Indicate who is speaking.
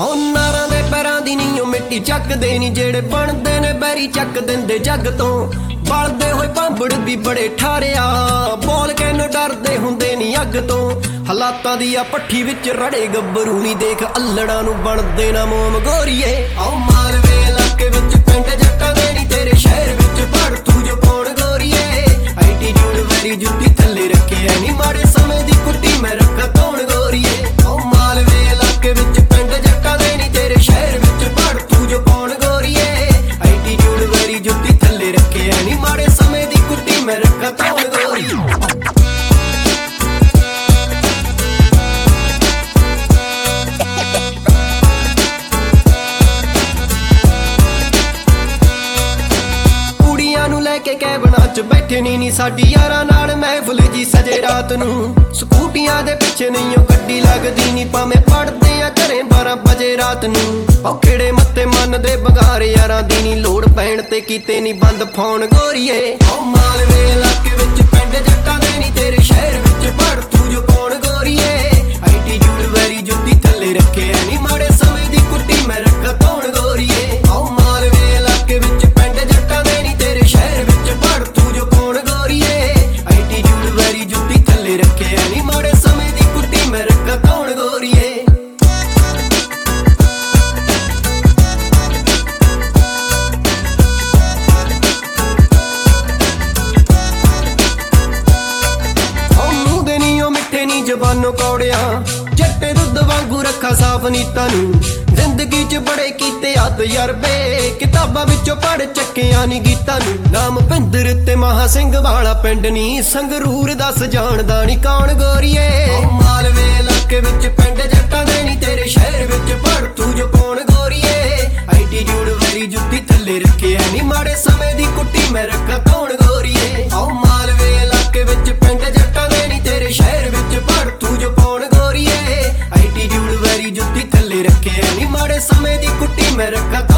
Speaker 1: ਨਾਰਾਂ ਦੇ ਪੈਰਾਂ ਦੀ ਨੀ ਉਹ ਮਿੱਟੀ ਚੱਕਦੇ ਨੀ, ਜਿਹੜੇ ਬਣਦੇ ਨੇ ਬੈਰੀ ਚੱਕ ਦਿੰਦੇ ਜੱਗ ਤੋਂ। ਬਲਦੇ ਹੋਏ ਭਾਂਬੜ ਵੀ ਬੜੇ ਠਾਰਿਆ, ਬੋਲ ਕੇ ਨੂੰ ਡਰਦੇ ਹੁੰਦੇ ਨੀ ਅੱਗ ਤੋਂ। ਹਾਲਾਤਾਂ ਦੀ ਆ ਪੱਠੀ ਵਿੱਚ ਰੜੇ ਗੱਭਰੂ ਨੀ, ਦੇਖ ਅੱਲੜਾਂ ਨੂੰ ਬਣਦੇ ਨਾ ਮੋਮ ਗੋਰੀਏ। ਆਓ ਮਾਲਵੇ ਇਲਾਕੇ ਵਿੱਚ ਪਿੰਡ ਜੱਟਾਂ ਦੇ ਨੀ, ਤੇਰੇ ਸ਼ਹਿਰ ਵਿੱਚ ਪੜ ਤੂੰ ਜੋ ਪਾਉਣ ਗੋਰੀਏ। ਐਟੀਟਿਊਡ ਵੈਰੀ ਜੁੱਤੀ ਥੱਲੇ ਰੱਖਿਆ ਨੀ, ਮਾੜੇ ਸਮੇਂ ਦੀ ਕੁੱਟੀ ਮੈਂ ਰੱਖਾ ਧੌਣ ਗੋਰੀਏ। ਆਓ ਮਾਲਵੇ ਇਲਾਕੇ ਵਿੱਚ ਪਿੰਡ ਜੱਟਾਂ ਦੇ ਨੀ, ਤੇਰੇ ਸ਼ਹਿਰ ਵਿੱਚ ਪੜ ਤੂੰ ਜੋ ਪਾਉਣ ਗੋਰੀਏ। ਐਟੀਟਿਊਡ ਵੈਰੀ ਜੁੱਤੀ ਥੱਲੇ ਰੱਖਿਆ ਨੀ, ਮਾੜੇ ਸਮੇਂ ਦੀ ਕੁੱਟੀ ਮੈਂ ਰੱਖਾ ਧੌਣ ਗੋਰੀਏ। ਕੇ ਕੈਬਨਾਂ ਚ ਬੈਠੇ ਨੀ ਸਾਡੀ ਯਾਰਾਂ ਨਾਲ ਮਹਿਫਲ ਜੀ ਸਜੇ ਰਾਤ ਨੂੰ। ਸਕੂਟੀਆਂ ਦੇ ਪਿੱਛੇ ਨਹੀਂ ਉਹ ਗੱਡੀ ਲੱਗਦੀ ਨੀ, ਭਾਵੇਂ ਪੜਦੇ ਆ ਘਰੇ 12 ਵਜੇ ਰਾਤ ਨੂੰ। ਔਖੇੜੇ ਮੱਤੇ ਮੰਨਦੇ ਬਗਾਰ ਯਾਰਾਂ ਦੀ ਨੀ, ਲੋੜ ਪੈਣ ਤੇ ਕੀਤੇ ਨੀ ਬੰਦ ਫੋਨ ਗੋਰੀਏ। ਓ ਮਾਲਵੇ ਇਲਾਕੇ ਵਿੱਚ ਪਿੰਡ ਜੱਟਾਂ ਦੇ ਨੀ, ਤੇਰੇ ਸ਼ਹਿਰ ਵਿੱਚ ਪੜ ਤੂੰ ਜੋ ਪਾਉਣ ਗੋਰੀਏ। ਐਟੀਟਿਊਡ ਵੈਰੀ ਜੁੱਤੀ ਥੱਲੇ ਰੱਖਿਆ ਨੀ, ਮਾੜੇ ਸਮੇਂ ਦੀ ਕੁੱਟੀ ਮੈਂ ਰੱਖਾ ਧੌਣ ਗੋਰੀਏ। ਓ ਮਾਲਵੇ ਇਲਾਕੇ ਵਿੱਚ ਪਿੰਡ ਜੱਟਾਂ ਦੇ ਨੀ, ਤੇਰੇ ਸ਼ਹਿਰ ਵਿੱਚ ਪੜ ਤੂੰ ਜੋ ਪਾਉਣ ਗੋਰੀਏ। ਐਟੀਟਿਊਡ ਵੈਰੀ ਜੁੱਤੀ ਥੱਲੇ ਰੱਖਿਆ ਨੀ, ਮਾੜੇ ਸਮੇਂ ਦੀ ਕੁੱਟੀ ਮੈਂ ਰੱਖਾ ਧੌਣ ਗੋਰੀਏ। ਜ਼ਬਾਨੋਂ ਕੌੜਿਆ ਜੱਟੇ ਦੁੱਧ ਵਾਂਗੂ ਰੱਖਾ ਸਾਫ ਨੀਤਾਂ ਨੂੰ। ਜ਼ਿੰਦਗੀ ਚ ਬੜੇ ਕੀਤੇ ਆ ਤਜਰਬੇ, ਕਿਤਾਬਾਂ ਵਿੱਚੋਂ ਪੜ ਚੱਕਿਆ ਨੀ ਗੀਤਾਂ ਨੂੰ। ਨਾਮ ਭਿੰਦਰ ਤੇ ਮਹਾ ਸਿੰਘ ਵਾਲਾ ਪਿੰਡ ਨੀ, ਸੰਗਰੂਰ ਦੱਸ ਜਾਣਦਾ ਨੀ ਕੌਣ ਗੋਰੀਏ। ਮਾਲਵੇ ਇਲਾਕੇ ਵਿੱਚ ਪਿੰਡ ਜੱਟਾਂ ਦੇ ਨੀ, ਤੇਰੇ ਸ਼ਹਿਰ ਵਿੱਚ ਪੜ ਤੂੰ ਜੋ ਪਾਉਣ ਗੋਰੀਏ। ਐਟੀਟਿਊਡ ਵੈਰੀ ਜੁੱਤੀ ਥੱਲੇ ਰੱਖਿਆ ਨੀ, ਮਾੜੇ ਸਮੇਂ ਦੀ ਕੁੱਟੀ ਮੈਂ ਰੱਖਾ ਧੌਣ ਗੋਰੀਏ। ਆਓ ਮਾਲਵੇ ਇਲਾਕੇ ਵਿੱਚ ਪਿੰਡ ਜੱਟਾਂ ਦੇ ਨੀ, ਤੇਰੇ ਸ਼ਹਿਰ ਵਿੱਚ ਪੜ ਤੂੰ ਜੋ ਪਾਉਣ ਗੋਰੀਏ। ਐਟੀਟਿਊਡ ਵੈਰੀ ਜੁੱਤੀ ਥੱਲੇ ਰੱਖਿਆ ਨੀ, ਮਾੜੇ ਸਮੇਂ ਦੀ ਕੁੱਟੀ ਮੈਂ ਰੱਖਾ